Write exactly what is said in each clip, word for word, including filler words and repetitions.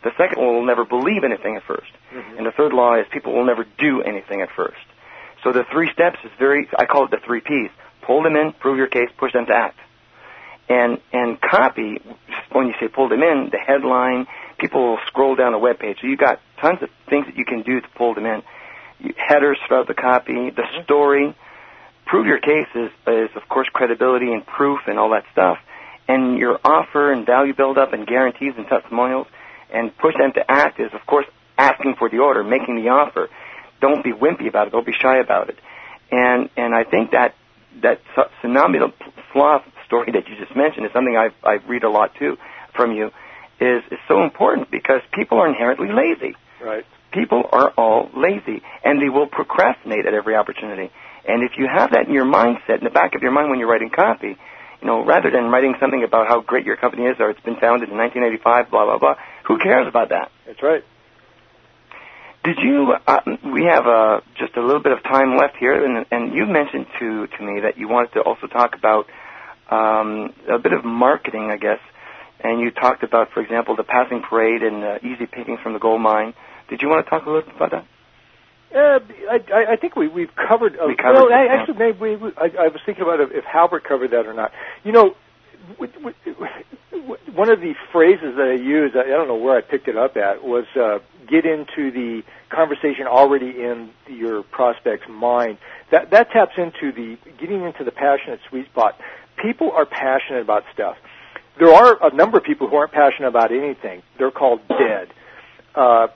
The second one will never believe anything at first. Mm-hmm. And the third law is people will never do anything at first. So the three steps is very, I call it the three Ps. Pull them in, prove your case, push them to act. And and copy, when you say pull them in, the headline, people will scroll down the web page. So you've got tons of things that you can do to pull them in. You, headers throughout the copy, the mm-hmm. story. Prove your case is, is, of course, credibility and proof and all that stuff. And your offer and value build-up and guarantees and testimonials. And push them to act is, of course, asking for the order, making the offer. Don't be wimpy about it. Don't be shy about it. And and I think that that phenomenal flaw story that you just mentioned is something I I read a lot too from you. Is is so important because people are inherently lazy. Right. People are all lazy, and they will procrastinate at every opportunity. And if you have that in your mindset, in the back of your mind when you're writing copy, you know, rather than writing something about how great your company is or it's been founded in nineteen eighty-five, blah blah blah, who cares about that? That's right. Did you, uh, we have uh, just a little bit of time left here, and, and you mentioned to, to me that you wanted to also talk about um, a bit of marketing, I guess, and you talked about, for example, the passing parade and uh, easy pickings from the gold mine. Did you want to talk a little bit about that? Uh, I, I think we, we've covered, uh, we covered well, I, actually, maybe we, we, I, I was thinking about if Halbert covered that or not. You know, with, with, one of the phrases that I use, I don't know where I picked it up at, was uh, get into the conversation already in your prospect's mind. That that taps into the getting into the passionate sweet spot. People are passionate about stuff. There are a number of people who aren't passionate about anything. They're called dead. Uh,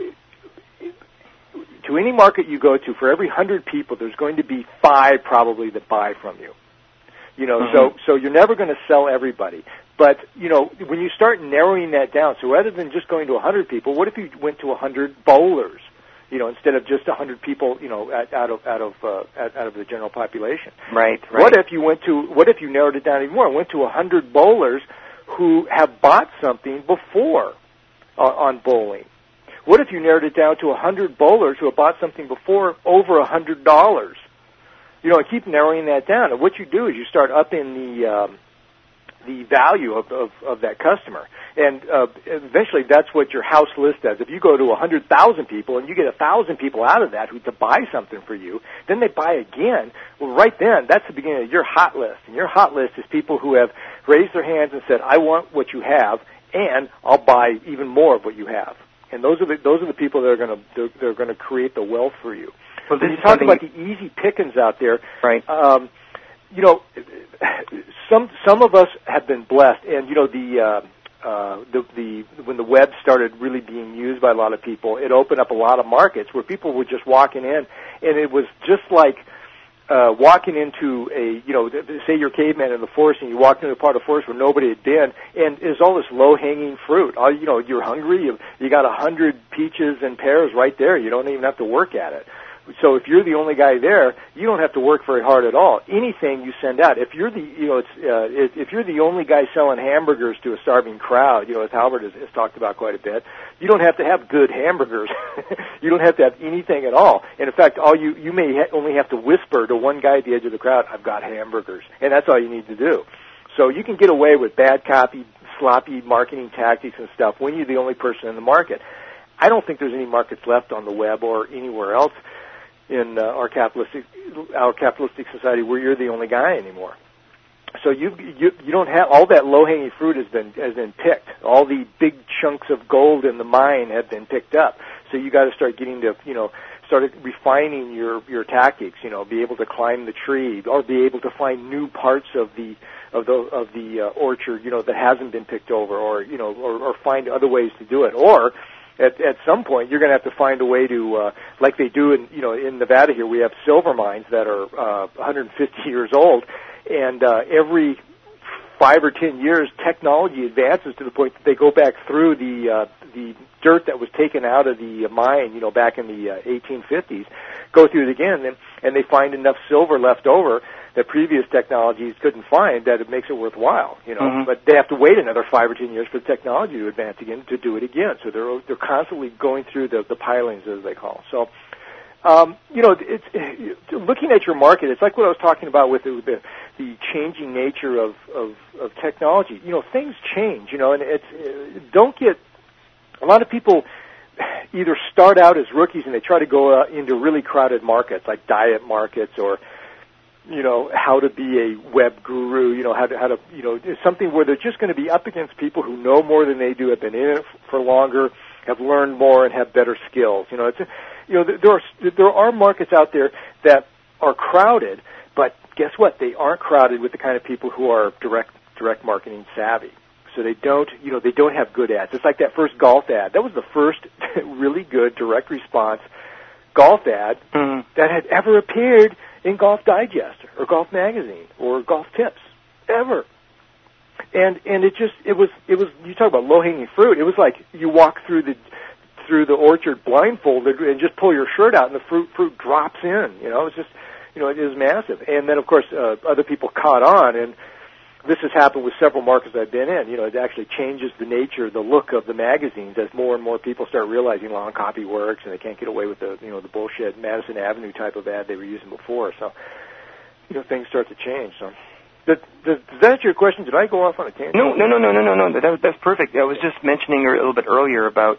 to any market you go to, for every hundred people, there's going to be five probably that buy from you. You know, mm-hmm. so so you're never going to sell everybody. But, you know, when you start narrowing that down, so rather than just going to one hundred people, what if you went to one hundred bowlers, you know, instead of just one hundred people, you know, out, out of out of uh, out of the general population? Right, right. What if you went to, what if you narrowed it down even more and went to one hundred bowlers who have bought something before uh, on bowling? What if you narrowed it down to one hundred bowlers who have bought something before over one hundred dollars? You know, and keep narrowing that down. And what you do is you start upping the um, the value of, of, of that customer. And uh, eventually that's what your house list does. If you go to one hundred thousand people and you get one thousand people out of that who to buy something for you, then they buy again. Well, right then, that's the beginning of your hot list. And your hot list is people who have raised their hands and said, I want what you have, and I'll buy even more of what you have. And those are the, those are the people that are going to they're, they're going to create the wealth for you. Well, when you talk about the easy pickings out there, right? Um, you know, some some of us have been blessed, and you know the, uh, uh, the the when the web started really being used by a lot of people, it opened up a lot of markets where people were just walking in, and it was just like uh, walking into a you know say you're a caveman in the forest and you walked into a part of the forest where nobody had been, and there's all this low hanging fruit. All you know, you're hungry, you you got a hundred peaches and pears right there. You don't even have to work at it. So if you're the only guy there, you don't have to work very hard at all. Anything you send out, if you're the, you know, it's, uh, if you're the only guy selling hamburgers to a starving crowd, you know, as Halbert has, has talked about quite a bit, you don't have to have good hamburgers. You don't have to have anything at all. And in fact, all you, you may ha- only have to whisper to one guy at the edge of the crowd, I've got hamburgers. And that's all you need to do. So you can get away with bad copy, sloppy marketing tactics and stuff when you're the only person in the market. I don't think there's any markets left on the web or anywhere else in uh, our capitalistic our capitalistic society where you're the only guy anymore. So you you you don't have all that low hanging fruit has been has been picked. All the big chunks of gold in the mine have been picked up. So you got to start getting to you know start refining your your tactics. You know, be able to climb the tree or be able to find new parts of the of the of the uh, orchard. You know that hasn't been picked over, or you know, or, or find other ways to do it, or At, at some point, you're going to have to find a way to, uh, like they do in, you know, in Nevada here, we have silver mines that are uh, one hundred fifty years old, and uh, every five or ten years, technology advances to the point that they go back through the uh, the dirt that was taken out of the mine, you know, back in the uh, eighteen fifties, go through it again, and, and they find enough silver left over that previous technologies couldn't find that it makes it worthwhile, you know. Mm-hmm. But they have to wait another five or ten years for the technology to advance again to do it again. So they're they're constantly going through the the pilings, as they call. So, um, you know, it's looking at your market. It's like what I was talking about with the the, the changing nature of, of of technology. You know, things change. You know, and it's uh, don't get. A lot of people either start out as rookies and they try to go uh, into really crowded markets like diet markets or, you know, how to be a web guru, you know, how to, how to, you know, something where they're just going to be up against people who know more than they do, have been in it for longer, have learned more, and have better skills. You know, it's, you know, there are, there are markets out there that are crowded, but guess what? They aren't crowded with the kind of people who are direct, direct marketing savvy. So they don't, you know, they don't have good ads. It's like that first golf ad. That was the first really good direct response golf ad mm. that had ever appeared in Golf Digest or Golf Magazine or Golf Tips ever. And and it just it was it was you talk about low hanging fruit. It was like you walk through the through the orchard blindfolded and just pull your shirt out and the fruit fruit drops in. You know, it's just you know it is massive. And then of course uh, other people caught on, and this has happened with several markets I've been in. You know, it actually changes the nature, the look of the magazines as more and more people start realizing long copy works and they can't get away with the, you know, the bullshit Madison Avenue type of ad they were using before. So, you know, things start to change. So, does, does, does that answer your question? Did I go off on a tangent? No, no, no, no, no, no, no. That, that's perfect. I was just mentioning a little bit earlier about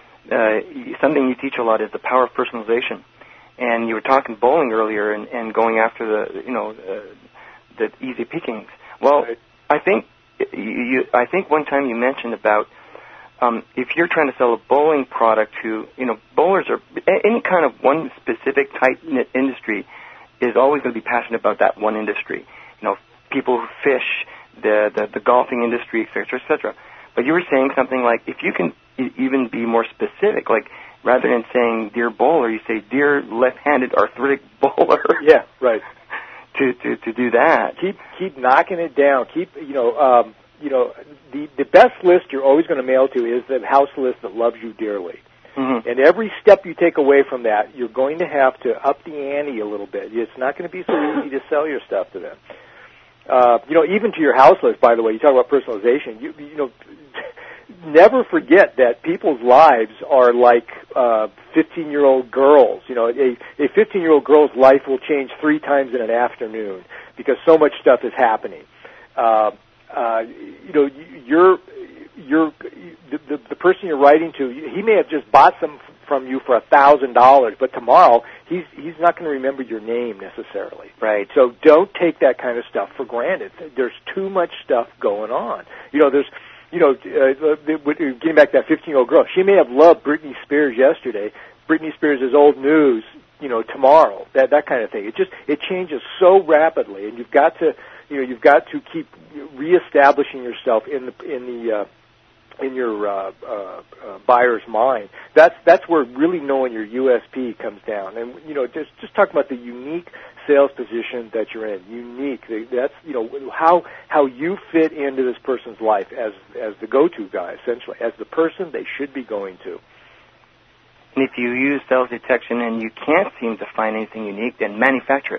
uh, something you teach a lot is the power of personalization. And you were talking bowling earlier and, and going after the, you know, uh, the easy pickings. Well, right. I think you, you, I think one time you mentioned about um, if you're trying to sell a bowling product to, you know, bowlers are any kind of one specific tight knit industry is always going to be passionate about that one industry. You know, people who fish, the the, the golfing industry, et cetera, et cetera. But you were saying something like if you can e- even be more specific, like rather than saying dear bowler, you say dear left-handed arthritic bowler. Yeah, right. To, to, to do that. Keep keep knocking it down. Keep you know um, you know the the best list you're always going to mail to is the house list that loves you dearly. Mm-hmm. And every step you take away from that, you're going to have to up the ante a little bit. It's not going to be so easy to sell your stuff to them. Uh, you know, even to your house list. By the way, you talk about personalization. You you know. Never forget that people's lives are like uh, fifteen-year-old girls. You know, a a fifteen-year-old girl's life will change three times in an afternoon because so much stuff is happening. Uh, uh, you know, you're you're the, the the person you're writing to. He may have just bought some from you for a thousand dollars, but tomorrow he's he's not going to remember your name necessarily. Right. So don't take that kind of stuff for granted. There's too much stuff going on. You know, there's. You know, uh, getting back to that fifteen-year-old girl, she may have loved Britney Spears yesterday. Britney Spears is old news, you know, tomorrow. That that kind of thing. It just it changes so rapidly, and you've got to, you know, you've got to keep reestablishing yourself in the in the uh, in your uh, uh, uh, buyer's mind. That's that's where really knowing your U S P comes down. And you know, just just talking about the unique sales position that you're in. Unique. That's, you know, how how you fit into this person's life as as the go-to guy, essentially, as the person they should be going to. And if you use sales detection and you can't seem to find anything unique, then manufacture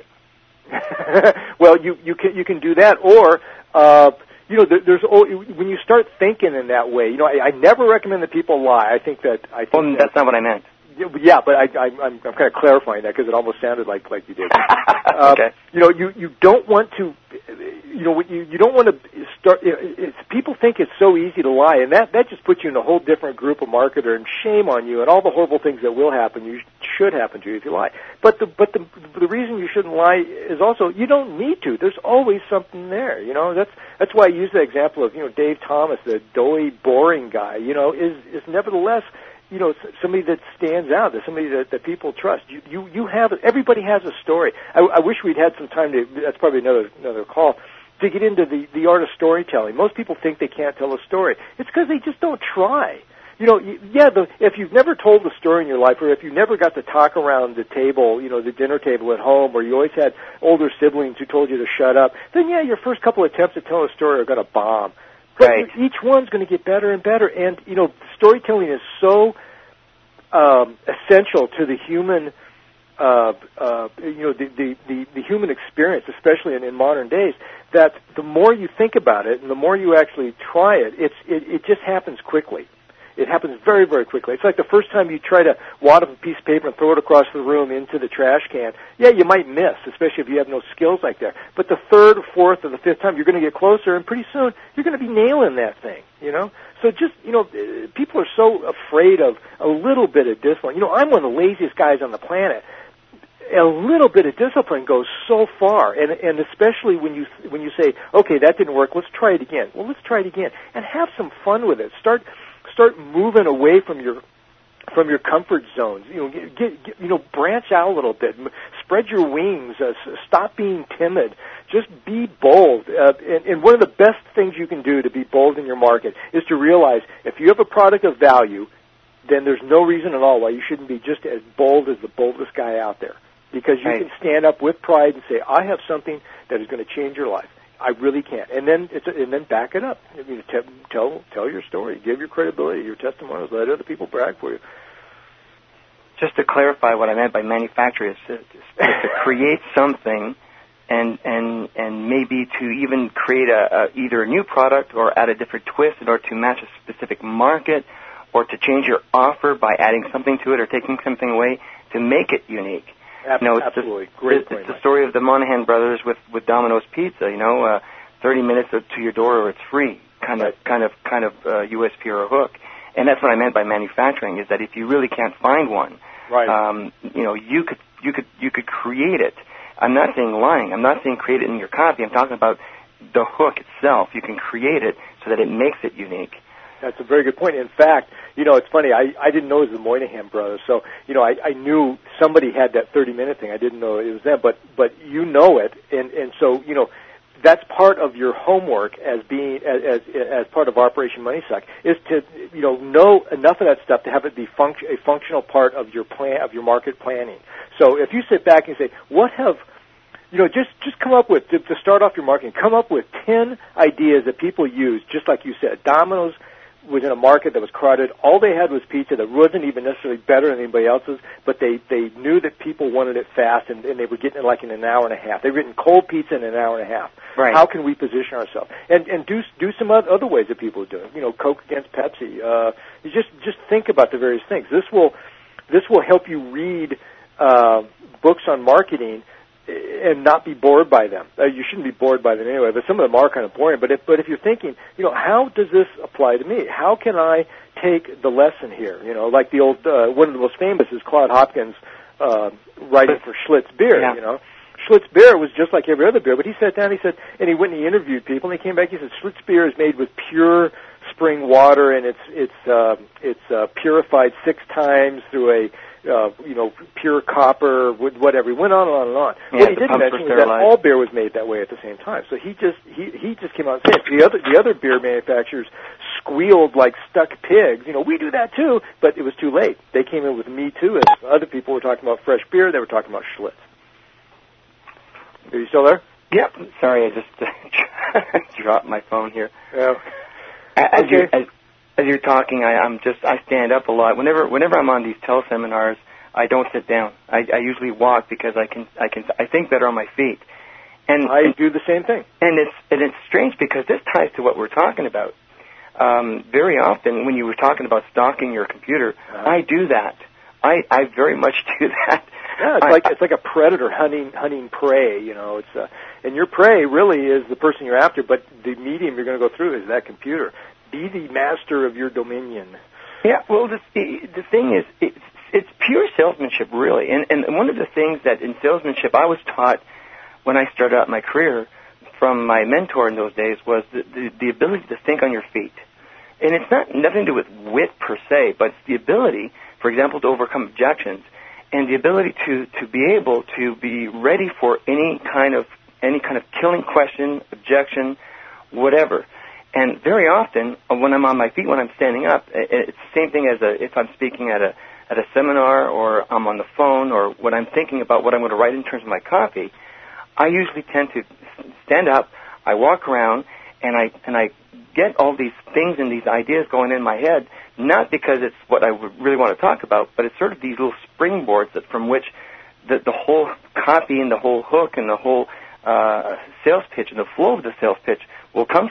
it. Well, you you can you can do that, or uh, you know, there, there's when you start thinking in that way. You know, I, I never recommend that people lie. I think that I think well, that's not what I meant. Yeah, but I, I, I'm, I'm kind of clarifying that because it almost sounded like, like you did. uh, okay. You know, you, you don't want to, you know, you, you don't want to start. It's, people think it's so easy to lie, and that, that just puts you in a whole different group of marketer. And shame on you, and all the horrible things that will happen, you should happen to you if you lie. But the but the the reason you shouldn't lie is also you don't need to. There's always something there. You know, that's that's why I use the example of you know Dave Thomas, the doughy, boring guy. You know, is is nevertheless. You know, somebody that stands out, that somebody that, that people trust. You, you, you have, everybody has a story. I, I wish we'd had some time to, that's probably another, another call, to get into the, the art of storytelling. Most people think they can't tell a story. It's because they just don't try. You know, yeah, the, if you've never told a story in your life, or if you never got to talk around the table, you know, the dinner table at home, or you always had older siblings who told you to shut up, then yeah, your first couple of attempts at telling a story are going to bomb. But right. Each one's going to get better and better. And, you know, storytelling is so um, essential to the human, uh, uh, you know, the, the, the, the human experience, especially in, in modern days, that the more you think about it and the more you actually try it, it's, it, it just happens quickly. It happens very, very quickly. It's like the first time you try to wad up a piece of paper and throw it across the room into the trash can. Yeah, you might miss, especially if you have no skills like that. But the third, or fourth, or the fifth time, you're going to get closer, and pretty soon you're going to be nailing that thing, you know? So just, you know, people are so afraid of a little bit of discipline. You know, I'm one of the laziest guys on the planet. A little bit of discipline goes so far, and and especially when you when you say, okay, that didn't work, let's try it again. Well, let's try it again, and have some fun with it. Start start moving away from your from your comfort zones. You know, get, get, get you know, branch out a little bit, spread your wings, uh, stop being timid. Just be bold. Uh, and, and one of the best things you can do to be bold in your market is to realize if you have a product of value, then there's no reason at all why you shouldn't be just as bold as the boldest guy out there. Because you right. can stand up with pride and say, I have something that is going to change your life. I really can. And then it's a, and then back it up. I mean, t- tell tell your story. Give your credibility, your testimonials. Let other people brag for you. Just to clarify what I meant by manufacture is to, is to create something and and and maybe to even create a, a either a new product or add a different twist in order to match a specific market or to change your offer by adding something to it or taking something away to make it unique. You know, it's Absolutely. The, Great it's, point, it's the Mike. story of the Monahan brothers with, with Domino's Pizza, you know, uh, thirty minutes to your door or it's free, kind right. of kind of, kind of uh, U S P or a hook. And that's what I meant by manufacturing, is that if you really can't find one, right. um, you know, you could, you could, you could create it. I'm not saying lying. I'm not saying create it in your copy. I'm talking about the hook itself. You can create it so that it makes it unique. That's a very good point. In fact, you know, it's funny. I, I didn't know it was the Moynihan brothers, so you know, I, I knew somebody had that thirty-minute thing. I didn't know it was them, but but you know it, and and so you know, that's part of your homework as being as as, as part of Operation Money Suck is to you know know enough of that stuff to have it be func- a functional part of your plan of your market planning. So if you sit back and say, what have You know, just, just come up with, to, to start off your marketing, come up with ten ideas that people use, just like you said. Domino's was in a market that was crowded. All they had was pizza that wasn't even necessarily better than anybody else's, but they, they knew that people wanted it fast, and, and they were getting it like in an hour and a half. They were getting cold pizza in an hour and a half. Right. How can we position ourselves? And, and do, do some other ways that people are doing. You know, Coke against Pepsi. Uh, you just, just think about the various things. This will, this will help you read, uh, books on marketing and not be bored by them. Uh, you shouldn't be bored by them anyway, but some of them are kind of boring. But if, but if you're thinking, you know, how does this apply to me? How can I take the lesson here? You know, like the old, uh, one of the most famous is Claude Hopkins uh, writing for Schlitz Beer, yeah. you know. Schlitz Beer was just like every other beer, but he sat down, he said, and he went and he interviewed people, and he came back, he said, Schlitz Beer is made with pure spring water, and it's, it's, uh, it's uh, purified six times through a Uh, you know, pure copper, whatever. He went on and on and on. Yeah, what he didn't mention is that all beer was made that way at the same time. So he just he he just came out and said it. The other the other beer manufacturers squealed like stuck pigs. You know, we do that too, but it was too late. They came in with Me Too, and other people were talking about fresh beer. They were talking about Schlitz. Are you still there? Yep. Sorry, I just uh, dropped my phone here. Yeah. As okay. you as, As you're talking, I, I'm just I stand up a lot. Whenever whenever I'm on these teleseminars, I don't sit down. I, I usually walk because I can I can I think better on my feet. And I and, do the same thing. And it's and it's strange because this ties to what we're talking about. Um, very often, when you were talking about stalking your computer, uh-huh. I do that. I, I very much do that. Yeah, it's I, like it's like a predator hunting hunting prey. You know, it's uh, and your prey really is the person you're after, but the medium you're going to go through is that computer. Be the master of your dominion. Yeah, well, the, the thing is, it's, it's pure salesmanship, really. And, and one of the things that in salesmanship I was taught when I started out my career from my mentor in those days was the, the, the ability to think on your feet. And it's not nothing to do with wit per se, but it's the ability, for example, to overcome objections and the ability to, to be able to be ready for any kind of any kind of killing question, objection, whatever. And very often, when I'm on my feet, when I'm standing up, it's the same thing as a, if I'm speaking at a at a seminar or I'm on the phone or when I'm thinking about what I'm going to write in terms of my copy. I usually tend to stand up, I walk around, and I and I get all these things and these ideas going in my head, not because it's what I really want to talk about, but it's sort of these little springboards that from which the, the whole copy and the whole hook and the whole uh, sales pitch and the flow of the sales pitch will come from.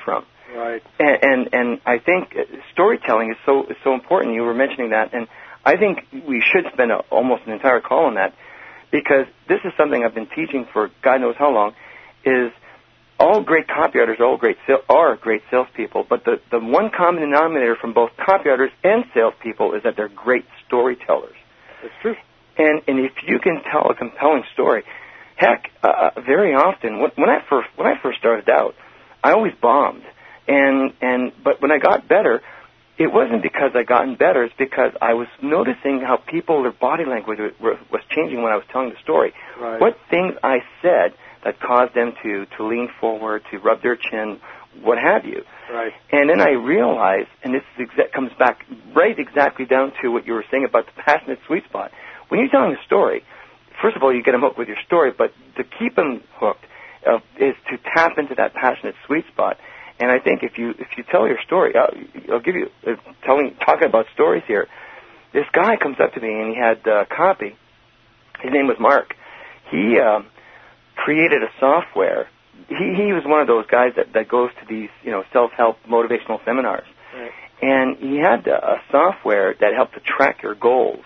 Right. And, and and I think storytelling is so is so important. You were mentioning that, and I think we should spend a, almost an entire call on that, because this is something I've been teaching for God knows how long. Is all great copywriters are all great are great salespeople, but the the one common denominator from both copywriters and salespeople is that they're great storytellers. That's true. And and if you can tell a compelling story, heck, uh, very often when, when I first when I first started out, I always bombed. And and but when I got better, it wasn't because I gotten better. It's because I was noticing how people, their body language were, was changing when I was telling the story. Right. What things I said that caused them to, to lean forward, to rub their chin, what have you. Right. And then I realized, and this is exa- comes back right exactly down to what you were saying about the passionate sweet spot. When you're telling a story, first of all, you get them hooked with your story, but to keep them hooked uh, is to tap into that passionate sweet spot. And I think if you if you tell your story, I'll, I'll give you uh, telling talking about stories here. This guy comes up to me and he had uh, copy. His name was Mark. He uh, created a software. He he was one of those guys that, that goes to these you know self-help motivational seminars, right. And he had a, a software that helped to track your goals.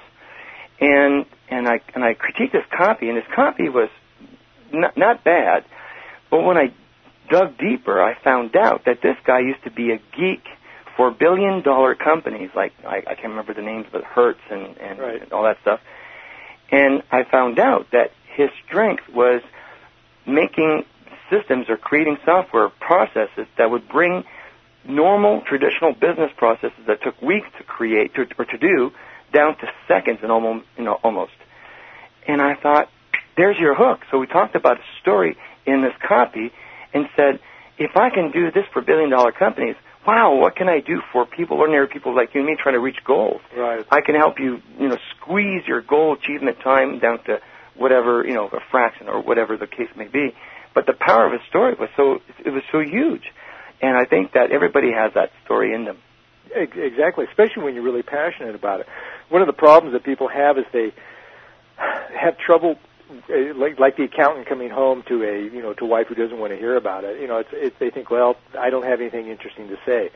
And and I and I critiqued his copy, and his copy was not, not bad, but when I dug deeper, I found out that this guy used to be a geek for billion-dollar companies, like, I, I can't remember the names, but Hertz and, and, right. and all that stuff. And I found out that his strength was making systems or creating software processes that would bring normal, traditional business processes that took weeks to create to, or to do down to seconds and almost, you know, almost. And I thought, there's your hook. So we talked about a story in this copy and said, if I can do this for billion-dollar companies, wow, what can I do for people, ordinary people like you and me trying to reach goals? Right. I can help you, you know, squeeze your goal achievement time down to whatever, you know, a fraction or whatever the case may be. But the power of a story was so, it was so huge. And I think that everybody has that story in them. Exactly, especially when you're really passionate about it. One of the problems that people have is they have trouble, like, like the accountant coming home to a you know to a wife who doesn't want to hear about it. You know, it's, it's they think, well, I don't have anything interesting to say.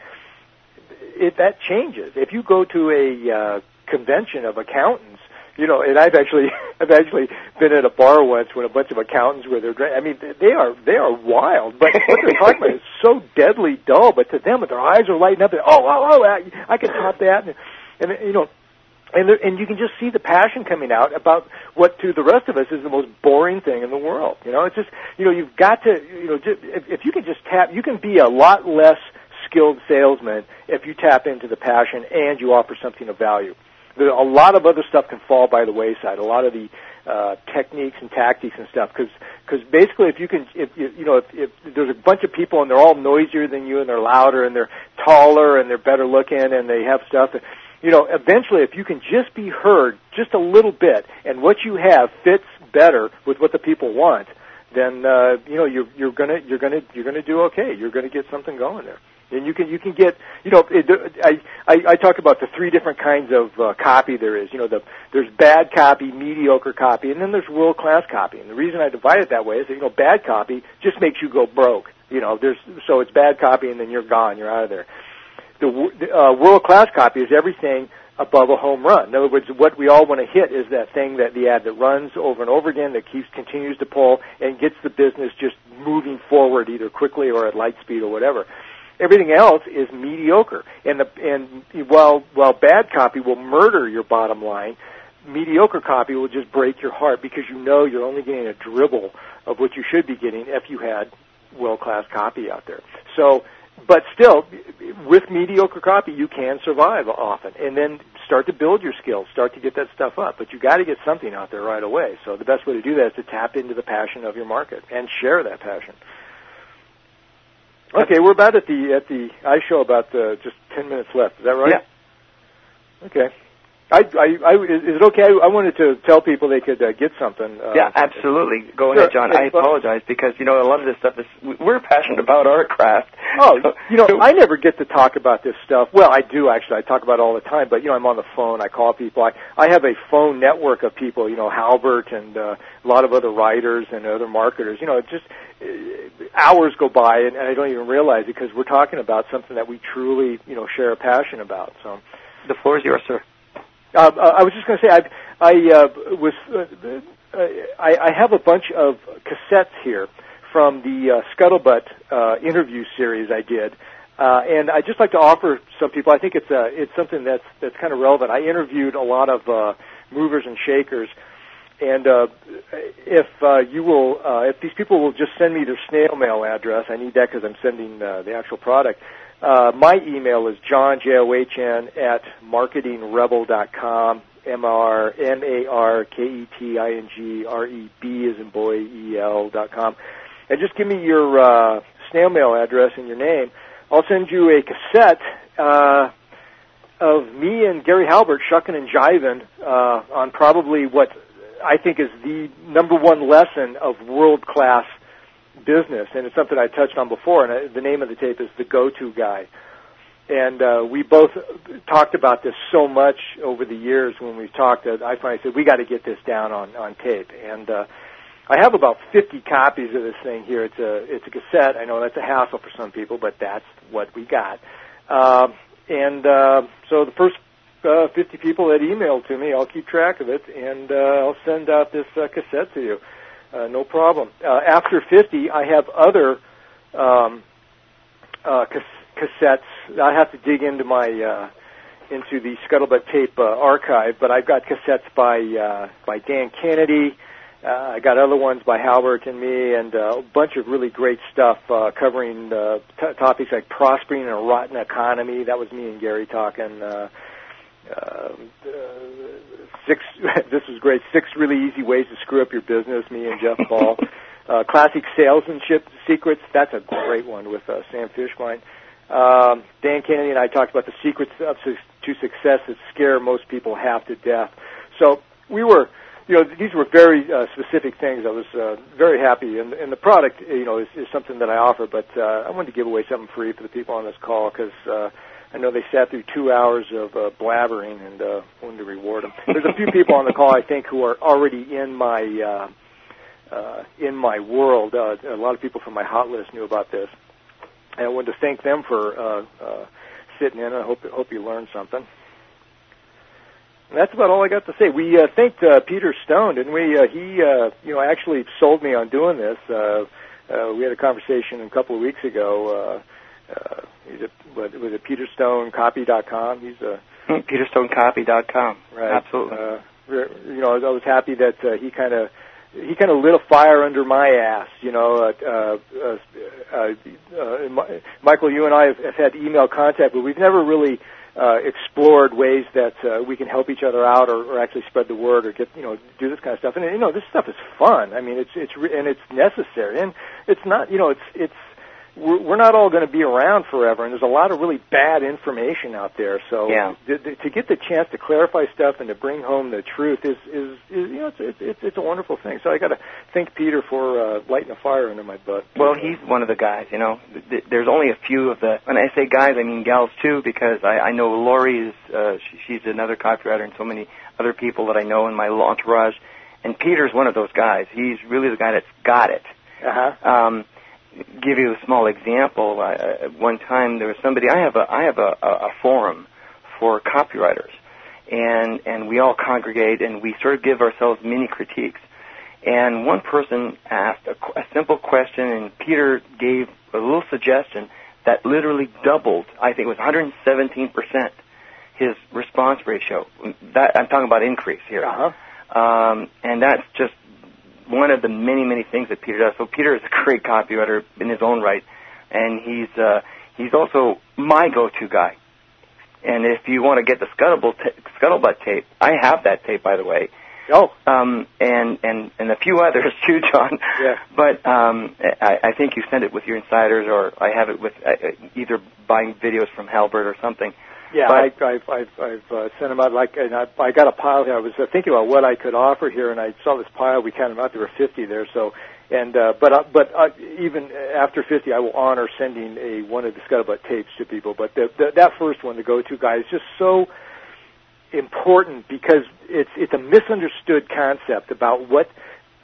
It that changes if you go to a uh, convention of accountants. You know, and I've actually I've actually been at a bar once when a bunch of accountants were there. I mean, they are they are wild, but what they're talking about is so deadly dull. But to them, their eyes are lighting up. And, oh, oh, oh! I, I can top that, and, and you know. And, there, and you can just see the passion coming out about what to the rest of us is the most boring thing in the world. You know, it's just, you know, you've got to, you know, just, if, if you can just tap, you can be a lot less skilled salesman if you tap into the passion and you offer something of value. There, a lot of other stuff can fall by the wayside. A lot of the uh, techniques and tactics and stuff, because because basically, if you can, if you, you know, if, if there's a bunch of people and they're all noisier than you and they're louder and they're taller and they're better looking and they have stuff. That, You know, eventually, if you can just be heard just a little bit, and what you have fits better with what the people want, then uh, you know you're you're gonna you're gonna you're gonna do okay. You're gonna get something going there, and you can you can get you know it, I, I I talk about the three different kinds of uh, copy there is. You know, the there's bad copy, mediocre copy, and then there's world class copy. And the reason I divide it that way is that you know bad copy just makes you go broke. You know, there's so it's bad copy, and then you're gone. You're out of there. The uh, world-class copy is everything above a home run. In other words, what we all want to hit is that thing, that the ad that runs over and over again, that keeps continues to pull and gets the business just moving forward either quickly or at light speed or whatever. Everything else is mediocre. And the and while while bad copy will murder your bottom line, mediocre copy will just break your heart because you know you're only getting a dribble of what you should be getting if you had world-class copy out there. So. But still, with mediocre copy, you can survive often, and then start to build your skills, start to get that stuff up. But you got to get something out there right away. So the best way to do that is to tap into the passion of your market and share that passion. Okay, we're about at the at the I show about uh, just ten minutes left. Is that right? Yeah. Okay. I, I, I, is it okay? I wanted to tell people they could uh, get something. Uh, yeah, absolutely. Go sure. ahead, John. I apologize because, you know, a lot of this stuff is, we're passionate about our craft. Oh, so, you know, so, I never get to talk about this stuff. Well, I do, actually. I talk about it all the time, but, you know, I'm on the phone. I call people. I, I have a phone network of people, you know, Halbert and uh, a lot of other writers and other marketers. You know, just, uh, hours go by and, and I don't even realize it because we're talking about something that we truly, you know, share a passion about. So, the floor is yours, sir. Uh, I was just going to say, I, I uh, was, uh, I, I have a bunch of cassettes here from the uh, Scuttlebutt uh, interview series I did, uh, and I'd just like to offer some people. I think it's a, it's something that's that's kind of relevant. I interviewed a lot of uh, movers and shakers, and uh, if uh, you will, uh, if these people will just send me their snail mail address, I need that because I'm sending uh, the actual product. Uh, my email is john, J O H N, at marketing rebel dot com, M R M A R K E T I N G R E B as in boy, E L dot com. And just give me your uh, snail mail address and your name. I'll send you a cassette uh, of me and Gary Halbert shucking and jiving uh, on probably what I think is the number one lesson of world-class business, and it's something I touched on before, and I, the name of the tape is The Go-To Guy. And uh, we both talked about this so much over the years when we've talked that I finally said, we got to get this down on, on tape. And uh, I have about fifty copies of this thing here. It's a, it's a cassette. I know that's a hassle for some people, but that's what we got. Uh, and uh, so the first uh, fifty people that email to me, I'll keep track of it, and uh, I'll send out this uh, cassette to you. Uh, no problem. Uh, after fifty, I have other um, uh, cas- cassettes. I have to dig into my uh, into the Scuttlebutt tape uh, archive, but I've got cassettes by uh, by Dan Kennedy. Uh, I got other ones by Halbert and me, and uh, a bunch of really great stuff uh, covering uh, t- topics like prospering in a rotten economy. That was me and Gary talking. Uh, Uh, six. This was great. Six really easy ways to screw up your business. Me and Jeff Ball. uh, classic salesmanship secrets. That's a great one with uh, Sam Fishbein. Um, Dan Kennedy and I talked about the secrets of su- to success that scare most people half to death. So we were, you know, these were very uh, specific things. I was uh, very happy, and, and the product, you know, is, is something that I offer. But uh, I wanted to give away something free for the people on this call because. Uh, I know they sat through two hours of uh, blabbering and uh, wanted to reward them. There's a few people on the call I think who are already in my uh, uh, in my world. Uh, a lot of people from my hot list knew about this, and I wanted to thank them for uh, uh, sitting in. I hope hope you learned something. And that's about all I got to say. We uh, thanked uh, Peter Stone, didn't we? Uh, he uh, you know actually sold me on doing this. Uh, uh, we had a conversation a couple of weeks ago. Uh, Uh, he's a, what, was it Peter Stone Copy dot com? He's a Peter Stone Copy dot com. Right. Absolutely. Uh, you know, I was happy that uh, he kind of he kind of lit a fire under my ass. You know, uh, uh, uh, uh, Michael, you and I have, have had email contact, but we've never really uh, explored ways that uh, we can help each other out, or, or actually spread the word, or get you know do this kind of stuff. And you know, this stuff is fun. I mean, it's it's re- and it's necessary, and it's not you know it's it's. We're not all going to be around forever, and there's a lot of really bad information out there. So yeah. to, to get the chance to clarify stuff and to bring home the truth is, is, is you know, it's, it's, it's a wonderful thing. So I got to thank Peter for uh, lighting a fire under my butt. Well, he's one of the guys, you know. There's only a few of the, when I say guys, I mean gals too, because I, I know Lori is, uh, she, she's another copywriter, and so many other people that I know in my entourage. And Peter's one of those guys. He's really the guy that's got it. Uh-huh. Um, give you a small example. Uh, one time there was somebody. I have a I have a, a forum for copywriters, and and we all congregate and we sort of give ourselves mini critiques. And one person asked a, a simple question, and Peter gave a little suggestion that literally doubled. I think it was one hundred seventeen percent his response ratio. That I'm talking about increase here. Uh-huh. Um, and that's just one of the many, many things that Peter does. So Peter is a great copywriter in his own right, and he's uh, he's also my go-to guy. And if you want to get the Scuttlebutt, t- Scuttlebutt tape, I have that tape, by the way. Oh. Um, and, and, and a few others too, John. Yeah. But um, I, I think you send it with your insiders, or I have it with uh, either buying videos from Halbert or something. Yeah, but, I, I've I've, I've uh, sent them out. Like, and I, I got a pile here. I was uh, thinking about what I could offer here, and I saw this pile. We counted them out. There were fifty there. So, and uh, but uh, but uh, even after fifty, I will honor sending a one of the Scuttlebutt tapes to people. But the, the, that first one, the go-to guy, is just so important because it's it's a misunderstood concept about what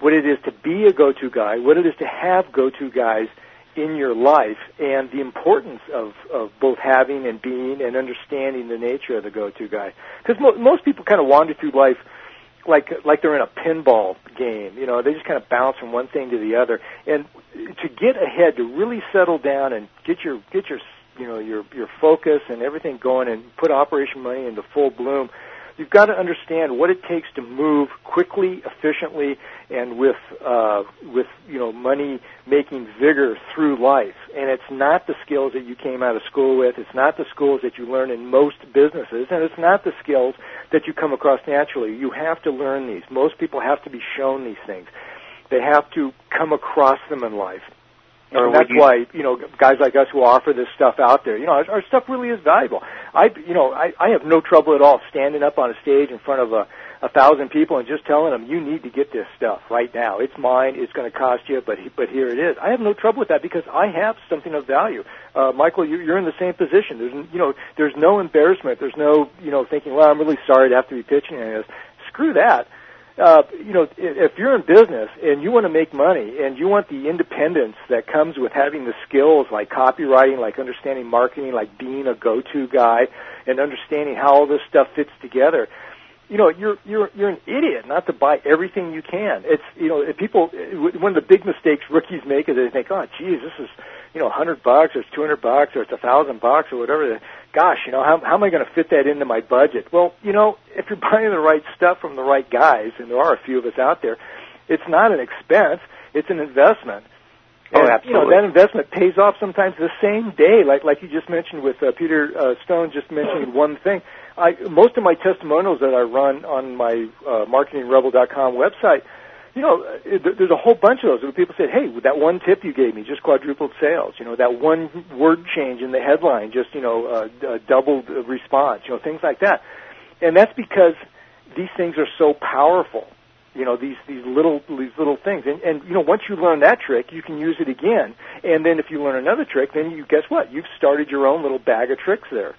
what it is to be a go-to guy, what it is to have go-to guys in your life, and the importance of, of both having and being and understanding the nature of the go-to guy. Because mo- most people kind of wander through life like like they're in a pinball game. You know, they just kind of bounce from one thing to the other. And to get ahead, to really settle down and get your get your you know your your focus and everything going and put Operation Money into full bloom, you've got to understand what it takes to move quickly, efficiently, and with uh, with you know money making vigor through life. And it's not the skills that you came out of school with. It's not the skills that you learn in most businesses, and it's not the skills that you come across naturally. You have to learn these. Most people have to be shown these things. They have to come across them in life. And that's why, you know, guys like us who offer this stuff out there, you know, our, our stuff really is valuable. I, you know, I, I have no trouble at all standing up on a stage in front of a, a thousand people and just telling them, you need to get this stuff right now. It's mine. It's going to cost you, but but here it is. I have no trouble with that because I have something of value. Uh, Michael, you, you're in the same position. There's, you know, there's no embarrassment. There's no, you know, thinking, well, I'm really sorry to have to be pitching any of this. Screw that. Uh, you know, if you're in business and you want to make money and you want the independence that comes with having the skills like copywriting, like understanding marketing, like being a go-to guy, and understanding how all this stuff fits together, you know, you're you're you're an idiot not to buy everything you can. It's, you know, if people, one of the big mistakes rookies make is they think, oh, geez, this is, you know, a hundred bucks, or it's two hundred bucks, or it's a thousand bucks, or whatever. Gosh, you know, how, how am I going to fit that into my budget? Well, you know, if you're buying the right stuff from the right guys, and there are a few of us out there, it's not an expense, it's an investment. Oh, and, absolutely. You know, that investment pays off sometimes the same day, like like you just mentioned with uh, Peter uh, Stone just mentioning one thing. I, most of my testimonials that I run on my uh, marketing rebel dot com website, you know, it, there's a whole bunch of those where people said, hey, that one tip you gave me just quadrupled sales. You know, that one word change in the headline just, you know, uh, uh, doubled response, you know, things like that. And that's because these things are so powerful. You know, these, these little, these little things. And, and, you know, once you learn that trick, you can use it again. And then if you learn another trick, then you, guess what? You've started your own little bag of tricks there.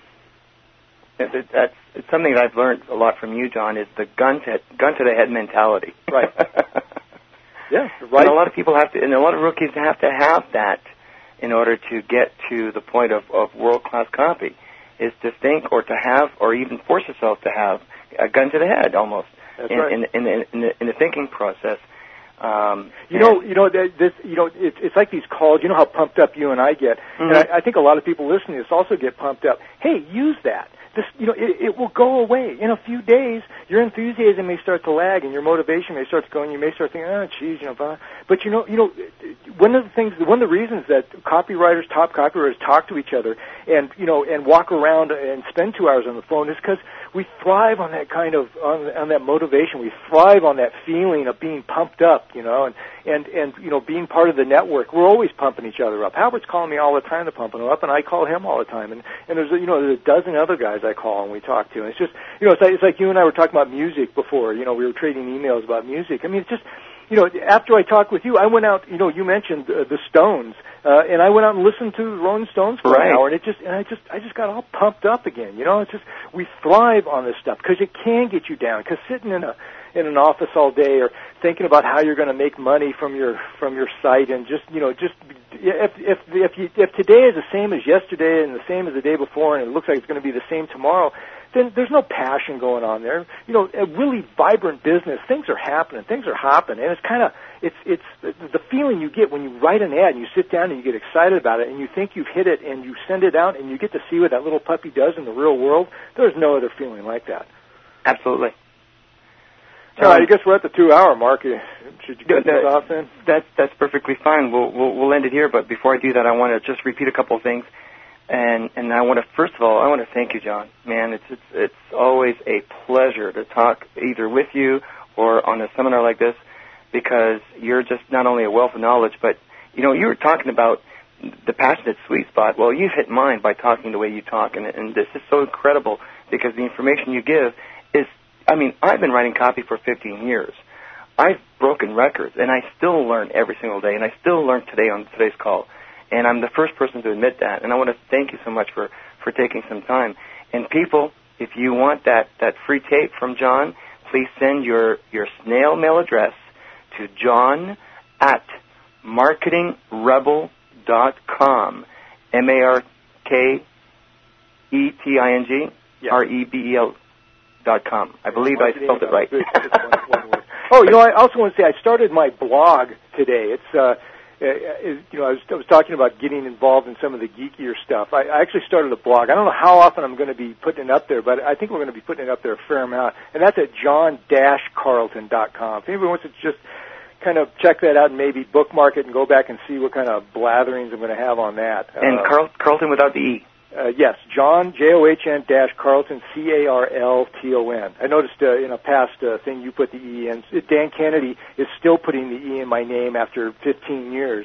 It, it, that's it's something that I've learned a lot from you, John, is the gun to, gun to the head mentality. Right. Yeah, right. And a lot of people have to, and a lot of rookies have to have that in order to get to the point of, of world-class copy, is to think or to have or even force yourself to have a gun to the head almost. That's in, right. in, in, in, in, the, in the thinking process. Um, you know, you know, this, you know, it's, it's like these calls. You know how pumped up you and I get, mm-hmm. and I, I think a lot of people listening to this also get pumped up. Hey, use that. This, you know, it, it will go away in a few days. Your enthusiasm may start to lag, and your motivation may start to go, and you may start thinking, oh, geez, you know, blah. But you know, you know, one of the things, one of the reasons that copywriters, top copywriters, talk to each other, and you know, and walk around and spend two hours on the phone is because we thrive on that kind of on, on that motivation. We thrive on that feeling of being pumped up, you know, and and and you know, being part of the network. We're always pumping each other up. Howard's calling me all the time to pump him up, and I call him all the time. And and there's a, you know, there's a dozen other guys I call and we talk to. And it's just, you know, it's like, it's like you and I were talking about music before. You know, we were trading emails about music. I mean, it's just, you know, after I talked with you, I went out. You know, you mentioned uh, the Stones, uh, and I went out and listened to the Rolling Stones for right. an hour, and it just, and I just, I just got all pumped up again. You know, it's just, we thrive on this stuff because it can get you down. Because sitting in a in an office all day or thinking about how you're going to make money from your from your site and just, you know, just if if if you, if today is the same as yesterday and the same as the day before and it looks like it's going to be the same tomorrow, then there's no passion going on there. You know, a really vibrant business, things are happening, things are hopping, and it's kind of, it's it's the feeling you get when you write an ad and you sit down and you get excited about it and you think you've hit it and you send it out and you get to see what that little puppy does in the real world. There's no other feeling like that. Absolutely. All right, I guess we're at the two-hour mark. Should you cut this off then? That's that's perfectly fine. We'll, we'll we'll end it here. But before I do that, I want to just repeat a couple of things. And and I want to first of all, I want to thank you, John. Man, it's it's it's always a pleasure to talk either with you or on a seminar like this, because you're just not only a wealth of knowledge, but you know, you were talking about the passionate sweet spot. Well, you've hit mine by talking the way you talk, and and this is so incredible because the information you give is. I mean, I've been writing copy for fifteen years. I've broken records, and I still learn every single day, and I still learn today on today's call. And I'm the first person to admit that. And I want to thank you so much for, for taking some time. And people, if you want that, that free tape from John, please send your, your snail mail address to John at marketing rebel dot com. M A R K E T I N G R E B E L dot com. I believe I spelled it right. Oh, you know, I also want to say I started my blog today. It's, uh, it, you know, I was, I was talking about getting involved in some of the geekier stuff. I, I actually started a blog. I don't know how often I'm going to be putting it up there, but I think we're going to be putting it up there a fair amount. And that's at john dash carlton dot com. If anybody wants to just kind of check that out and maybe bookmark it and go back and see what kind of blatherings I'm going to have on that. And uh, Carl, Carlton without the E. Uh, yes, John, J O H N dash Carlton, C A R L T O N. I noticed uh, in a past uh, thing you put the E in. Dan Kennedy is still putting the E in my name after fifteen years.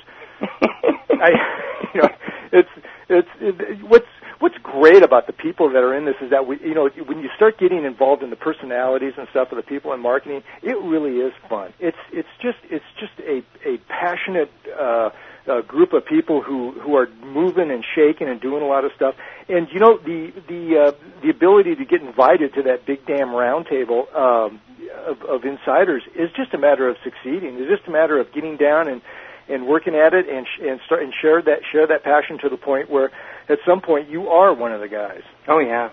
I, you know, it's it's it, what's what's great about the people that are in this is that we, you know, when you start getting involved in the personalities and stuff of the people in marketing, it really is fun. It's it's just it's just a a passionate. Uh, A group of people who, who are moving and shaking and doing a lot of stuff, and you know the the uh, the ability to get invited to that big damn round table um, of, of insiders is just a matter of succeeding. It's just a matter of getting down and, and working at it and sh- and start and share that share that passion to the point where at some point you are one of the guys. Oh yeah,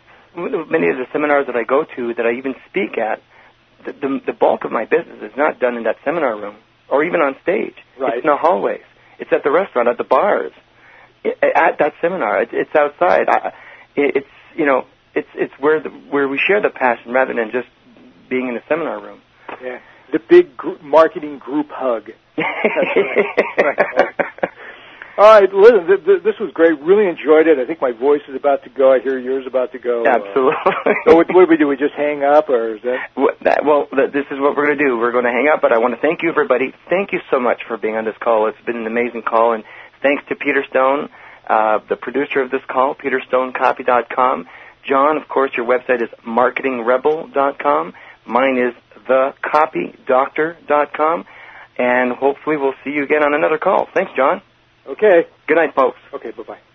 many of the seminars that I go to, that I even speak at, the the, the bulk of my business is not done in that seminar room or even on stage. Right. It's in the hallways. It's at the restaurant, at the bars, at that seminar. It's outside. I, it's you know, it's it's where the, where we share the passion rather than just being in a seminar room. Yeah, the big gr- marketing group hug. That's right. Right. All right, listen, th- th- this was great. Really enjoyed it. I think my voice is about to go. I hear yours about to go. Absolutely. Uh, so what, what do we do? We just hang up, or is that? Well, that, well, this is what we're going to do. We're going to hang up, but I want to thank you, everybody. Thank you so much for being on this call. It's been an amazing call, and thanks to Peter Stone, uh, the producer of this call, peter stone copy dot com. John, of course, your website is marketing rebel dot com. Mine is the copy doctor dot com, and hopefully we'll see you again on another call. Thanks, John. Okay. Good night, folks. Okay, bye-bye.